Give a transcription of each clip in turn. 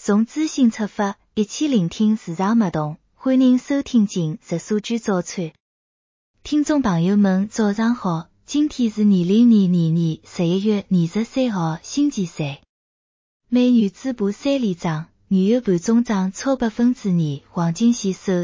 从资讯出发，一起聆听市场脉动，欢迎收听今日数据早餐。听众朋友们，早上好，今天是2022年11月23号，星期三。美元止步3连涨，原油盘中涨超 2%， 黄金线收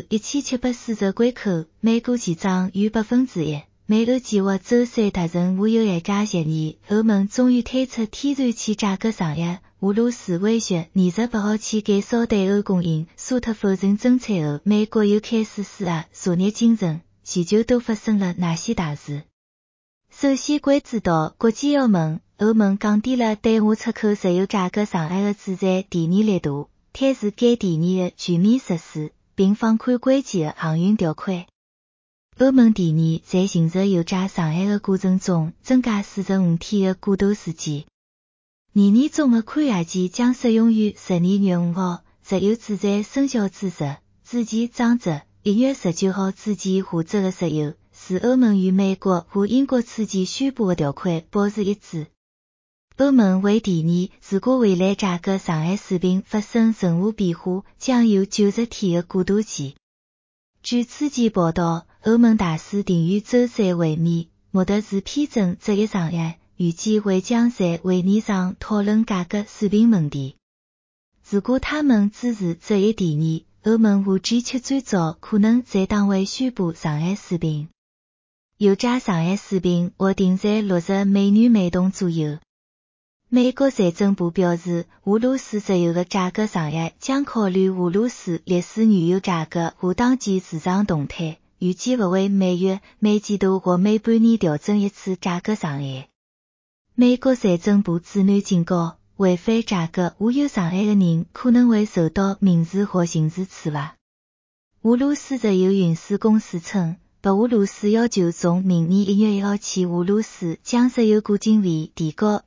1740关口，美股期涨逾 1%。美欧计划周三达成无油限价协议，欧盟终于推出天然气价格上压，俄罗斯威胁28号起减少对欧供应，沙特否认增产后，美国又开始施压，昨日清晨，全球都发生了哪些大事？首先关注到国际欧盟降低了对华出口石油价格上压的制裁第二力度，推迟该第二的全面实施，并放宽关键的航运条款。欧盟第二在形成油价上压的过程中增加45天的过渡时间。年中的宽限期将适用于12月5号石油制裁生效之日之前涨至1月19号之前下折的石油，使欧盟与美国和英国此前宣布的条款保持一致。欧盟为第二，如果未来价格上压水平发生任何变化，将有90天的过渡期。据此前报道，欧盟大使定于周三会面，目的是批准这一上压，预计会将在会议上讨论价格水平问题。如果他们支持这一提议，欧盟和 G7 最早可能在当位宣布上压水平。油价上压水平或定在60美元每桶左右。美国财政部表示，俄罗斯石油的价格上压将考虑俄罗斯历史原油价格和当前市场动态，预计不会每月、每季度或每半年调整一次价格上压。美国财政部指南警告，违反价格或有上压的人可能会受到民事或刑事处罚。俄罗斯石油运输公司称，白俄罗斯要求从明年1月1号起，俄罗斯将石油过境费提高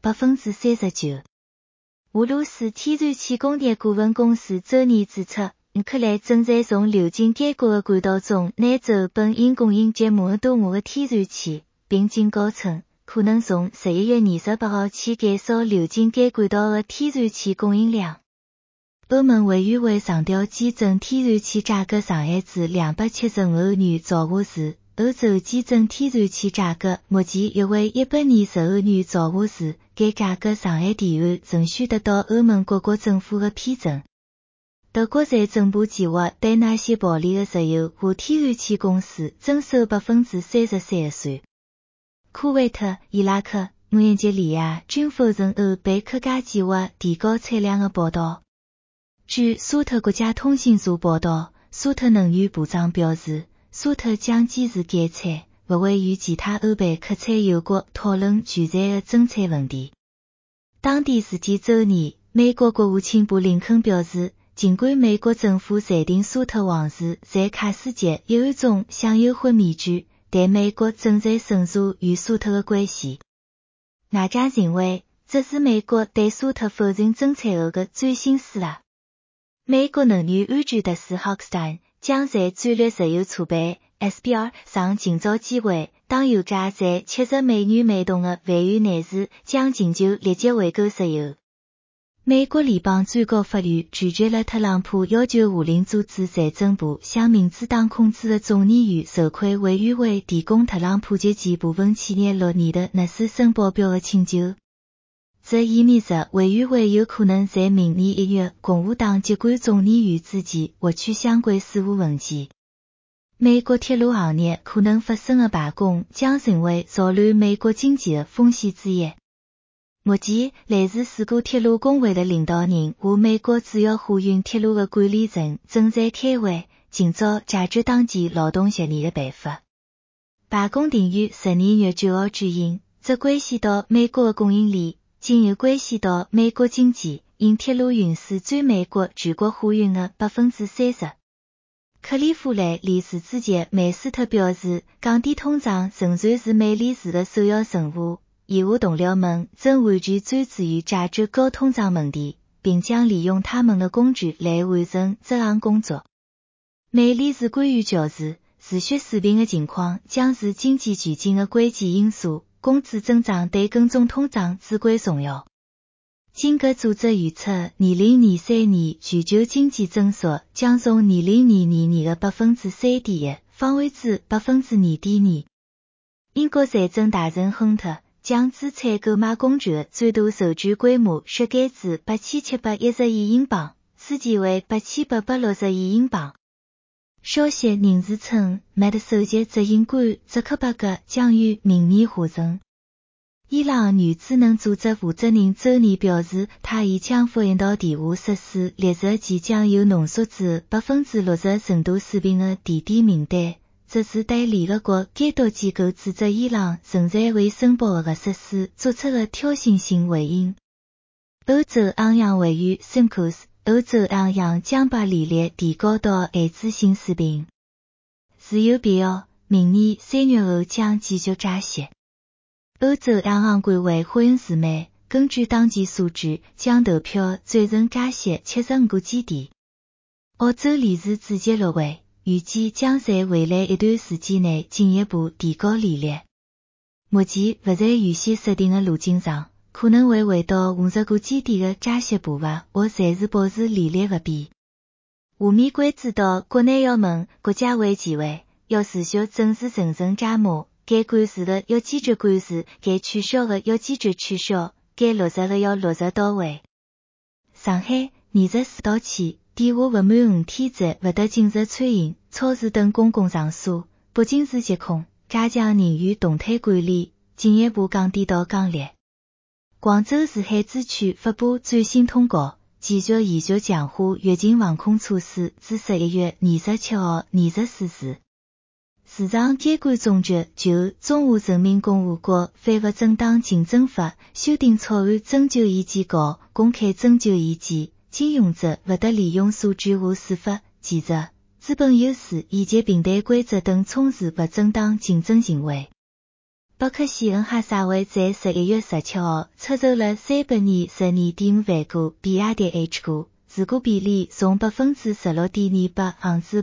39%。俄罗斯天然气工业顾问公司周二指出，乌克兰正在从流经该国的管道中拿走本应供应吉摩多姆的天然气，并警告称，可能从11月28号起减少流经该管道的天然气供应量。欧盟委员会上调基准天然气价格上限至275欧元兆瓦时，欧洲基准天然气价格目前约为120欧元兆瓦时，该价格上限提案仍需得到欧盟各国政府的批准。德国财政部计划对那些暴利的石油和天然气公司征收 33% 的税。库韦特、伊拉克、阿尔及利亚均否认欧贝克加计划提高产量的报道。据沙特国家通讯社报道，沙特能源部长表示，沙特将坚持减产，不会与其他欧佩克产油国讨论全产的增产问题。当地时间周二，美国国务卿布林肯表示，尽管美国政府裁定沙特王室在卡斯吉一案中享有豁免权，但美国正在审查与沙特的关系。外界认为，这是美国对沙特否认增产后的最新施压。美国能源安全特使 Hochstein 将在战略石油储备 SPR 上今朝机会，当油价在70美元每桶的范围内时，将请求立即回购石油。美国联邦最高法院拒绝了特朗普要求下令阻止财政部向民主党控制的众议院受贿委员会提供特朗普及其部分企业6年的纳税申报表的请求。这意味着委员会有可能在明年1月共和党接管众议院之前获取相关事务文件。美国铁路行业可能发生的罢工将成为扰乱美国经济的风险之一。目前，来自4个铁路工会的领导人和美国主要货运铁路的管理层正在开会，今朝解决当前劳动协议的办法。罢工定于12月9号举行，这关系到美国的供应链，今又关系到美国经济，因铁路运输占美国全国货运的 30%。克利夫兰理事主席梅斯特表示，降低通胀仍然是美理事的首要任务。伊和同僚们正完全专注于解决高通胀问题，并将利用他们的工具来完成这项工作。美理事官员表示，持续水平的情况将是经济前进的关键因素，工资增长对跟踪通胀至关重要。 经济组织预测，2023年全球经济增速将从2022年的 3.1% 放缓至 2.2%。英国财政大臣亨特将资产购买工具的最大授权规模缩减至8710亿英镑，此前为8860亿英镑。消息人士称，Met 首席执行官泽克伯格将于明年下任。伊朗原子能组织负责人周二表示，他已将福音岛地下设施列入即将有浓缩至 60% 程度水平的地点名单。这是对联合国监督机构指责伊朗存在未申报的设施做出的挑衅性回应。欧洲航洋委员 Simcox， 欧洲航洋将把利率提高到限制性水平。是有必要，明年3月后将继续加息。欧洲央行管委会欢示美，根据当地数据，将投票赞成加息75个基点。澳洲理事主席陆维预计将在未来一段时间内进一步提高利率。目前不在预先设定的路径上，可能会回到50个基点的加息步伐，或暂时保持利率不变。下面关注到国内要问国家卫计委要持续正式层层加码，该关税的要坚决关税，该取消的要坚决取消，该落实的要落实到位。上海24到期。电话不满5天内不得进入餐饮、超市等公共场所，北京市疾控加强人员动态管理，进一步降低到降力。广州市海珠区发布最新通告，继续延续强化越境防控措施至11月27号24时。市场监管总局就《中华人民共和国反不正当竞争法》修订草案征求意见稿公开征求意见。经用者不得利用数据化司法、技术、资本优势以及平台规则等从事不正当竞争行为。北克希恩哈萨韦在11月17号出售了312.5万股比亚迪 H 股，持股比例从 16.28% 降至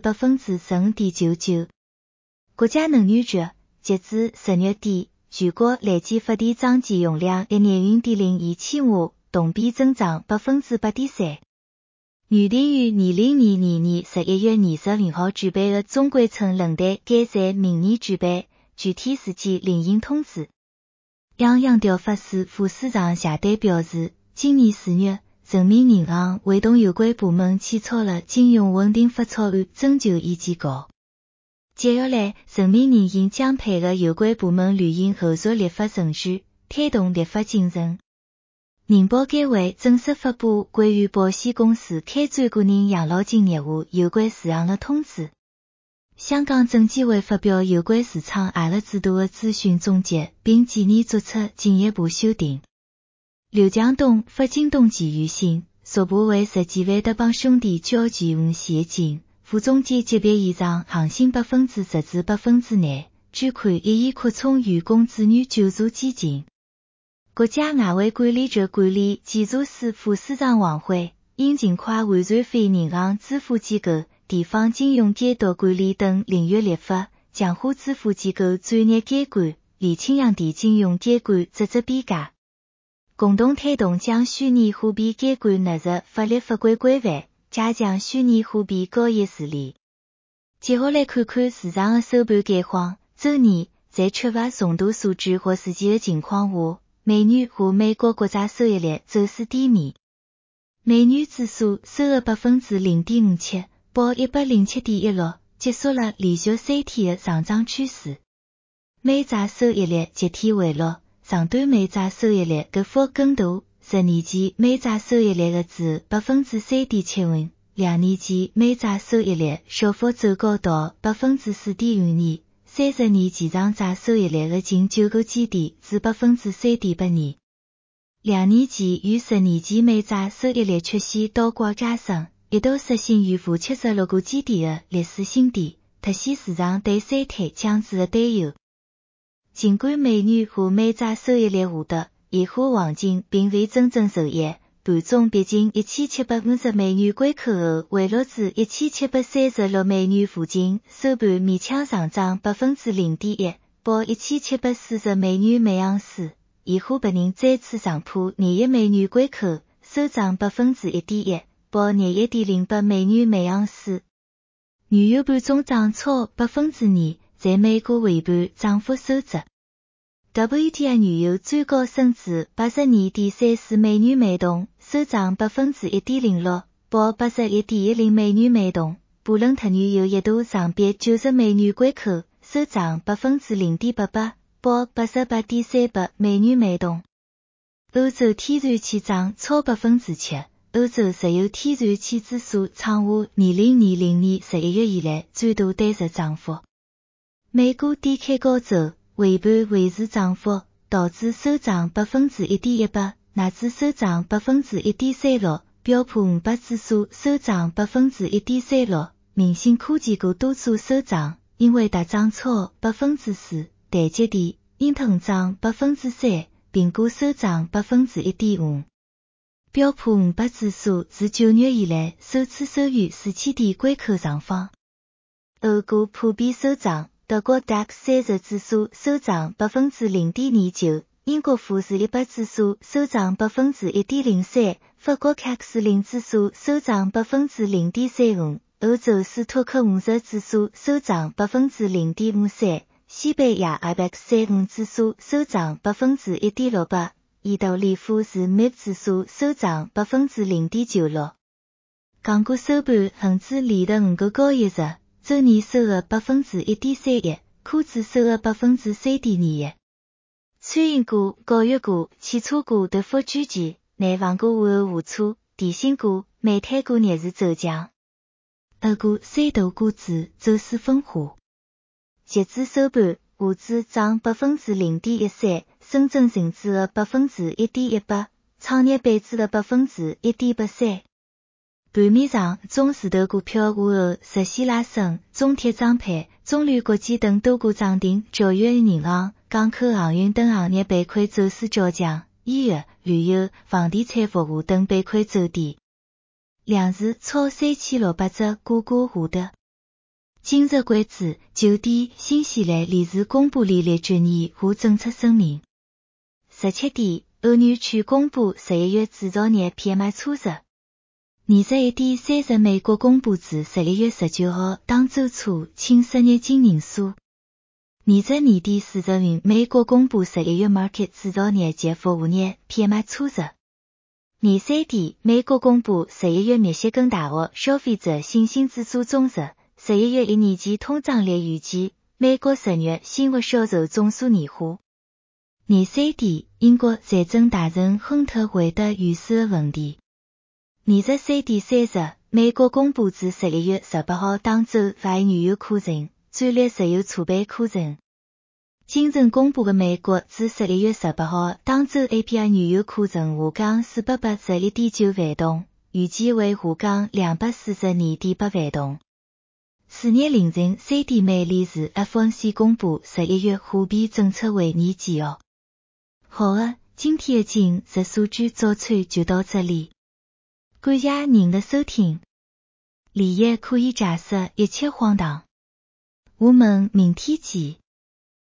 15.99%。国家能源局截至10月底，全国累计发电装机用量1年1.02千瓦，同比增长 8.3%。原定于2022年11月22号举办的中关村论坛改在明年举办，具体时间另行通知。央行调发司副市长谢丹表示，今年4月，人民银行会同有关部门起草了金融稳定法草案征求意见稿。接下来，人民银行将配合有关部门履行后续立法程序，推动立法进程。人保监会正式发布关于保险公司开展个人养老金业务有关事项的通知。香港证监会发表有关市场压力制度的咨询总结，并建议作出进一步修订。刘强东发京东级预薪，属部为10几万的帮兄弟交期5险金，副总监级别以上行薪10%至2%捐款1亿扩充员工子女救助基金。国家外汇管理局管理检查司副司长王辉应尽快完善非银行支付机构、地方金融监督管理等领域立法，强化支付机构专业监管，厘清洋地金融监管职责边界，共同推动将虚拟货币监管纳入法律法规规范，加强虚拟货币交易治理。接下来看看市场的收盘概况。周二，在缺乏重大数据或事件的情况下，美元和美国国债收益率走势低迷。美元指数收了 0.57%， 报 107.16， 结束了连续3天的上涨趋势。美债收益率集体回落，长短美债收益率跌幅更大，10年期美债收益率至 3.75%， 2年期美债收益率小幅走高到 4.52%。30年期长债收益率近9个基点至 3.82%。2年期与10年期美债收益率曲线倒挂加深，一度实现逾负76个基点的历史新低，凸显市场对衰退将至的担忧。尽管美元和美债收益率下跌，现货黄金并未真正受益，盘中逼近1750美元关口后回落至1736美元附近，收盘勉强上涨 0.1%， 报1740美元每盎司， 以湖北人再次上铺21美元关口，收涨 1.1%， 报21.08美元每盎司。原油盘中涨超 2%， 在美国尾盘涨幅收窄。WTI 原油最高升至 82.34美元每桶，收涨 1.06%， 报 81.10美元每桶。布伦特原油一度上逼90美元关口，收涨 0.88%， 报 88.38美元每桶。欧洲天然气涨超 7%， 欧洲石油天然气指数创下2020年11月以来最大单日涨幅。美股低开高走，尾盘维持涨幅，道指收涨 1.18%， 纳指收涨 1.36%， 标普500指数收涨 1.36%， 明星科技股多数收涨，英伟达涨超 4%， 台积电、英特尔涨 3%， 苹果收涨 1.5%。标普500指数自9月以来首次收于4000点关口上方。欧股普遍收涨，德国 DAX 30指数收涨 0.29%， 英国富时100指数收涨 1.03%， 法国 CAC 40指数收涨 0.35%， 欧洲斯托克50指数收涨 0.53%， 西班牙 IBEX 35指数收涨 1.68%， 意大利富时 MIB 指数收涨 0.96%。港股收盘恒指连续5个交易日，周年收入 1.31%， 科指收入 3.21%。餐饮股、教育股、汽车股跌幅居前，内房股午后无出，电信股、煤炭股逆势走强。欧股三大股指走势分化。截至收盘，沪指涨 0.13%， 深圳成指的 1.18%， 创业板指的 1.83%。盘面上，中字头股票午后实现拉升，中铁涨盘，中铝国际等多股涨停，交易银行、港口航运等行业板块走势较强，医药、旅游、房地产服务等板块走低。两市超3600只股价下跌。今日关注9点，新西兰连续公布利率决议和政策声明。17点，欧元区公布11月制造业 PMI 初值。21点30，美国公布至11月19号当周初净失业金人数。22点40分，美国公布11月 market 制造业及服务业 PMI 初值。23点，美国公布11月密歇根大学消费者信心指数终值，11月1年期通胀率预计，美国10月新屋销售总数年化。23点，英国财政大臣亨特回答预算的问题。23点30，美国公布至11月18号当周非原油库存、战略石油储备库存。今晨公布的美国至11月18号当周 API 原油库存下降481.9万桶，预计为下降242.8万桶。4日凌晨3点，美联储 FOMC 公布11月货币政策会议纪要。好的，今天的今日数据早餐就到这里。感谢您的收听。利益可以假设一切荒唐。我们明天见。